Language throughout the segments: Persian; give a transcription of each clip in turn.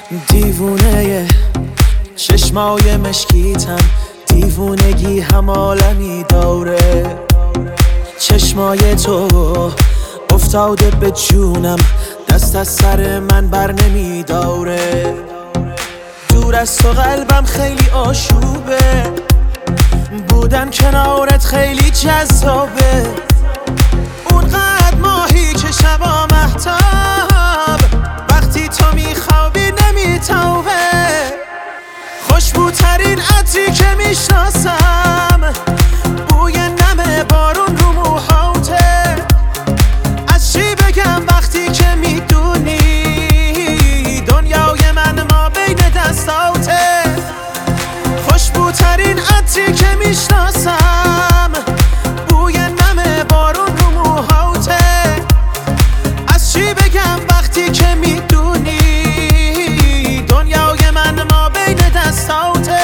دیوونه چشمای مشکیتم، دیوونگی هم عالمی داره. چشمای تو افتاده به جونم، دست از سر من بر نمیداره. دور از تو قلبم خیلی آشوبه، بودن کنارت خیلی جذابه. اونقدر ماهی که شبا مهتاب، وقتی تو میخوابی نمیتابه. خوشبوترین عطری که میشناسم، بوی نم بارون رو موهاته. از چی بگم وقتی که میدونی دنیای من ما بین دستاته. خوشبوترین عطری که میشناسم، بوی نم بارون رو موهاته. از چی بگم وقتی که میدونی دنیای من ما بین دستاته.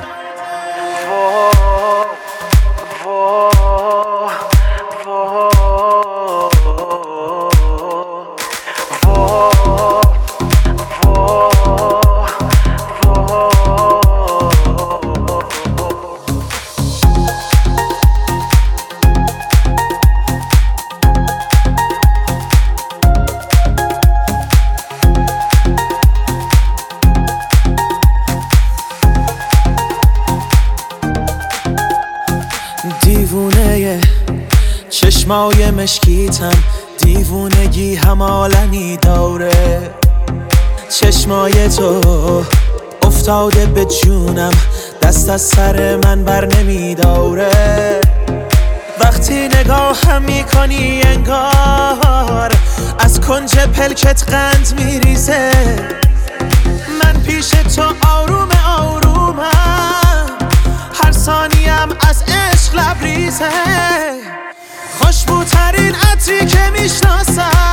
دیوونه چشمای مشکیتم، دیوونگی هم عالمی داره. چشمای تو افتاده به جونم، دست از سر من بر نمیداره. وقتی نگاهم میکنی انگار از کنج پلکت قند میریزه. من پیش تو آروم آرومم، هر ثانیم از عشق لبریزه. خوشبوترین عطری که میشناسم،